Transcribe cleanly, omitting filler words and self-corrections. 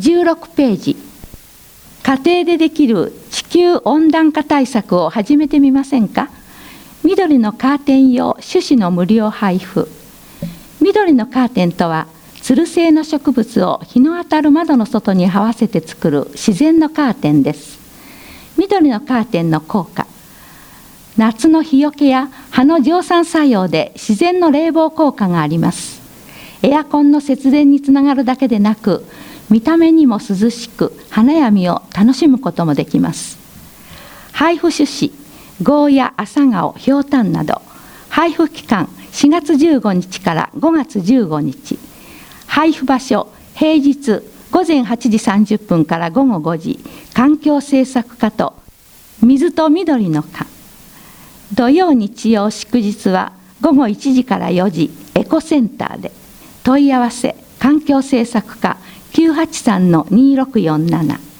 16ページ、家庭でできる地球温暖化対策を始めてみませんか。緑のカーテン用種子の無料配布。緑のカーテンとは、つる性の植物を日の当たる窓の外に合わせて作る自然のカーテンです。緑のカーテンの効果、夏の日よけや葉の蒸散作用で自然の冷房効果があります。エアコンの節電につながるだけでなく、見た目にも涼しく花や実を楽しむこともできます。配布種子、ゴーヤ、朝顔、ひょうたんなど、配布期間4月15日から5月15日、配布場所、平日午前8時30分から午後5時、環境政策課と水と緑の課。土曜日曜祝日は午後1時から4時、エコセンターで。問い合わせ、環境政策課 983-2647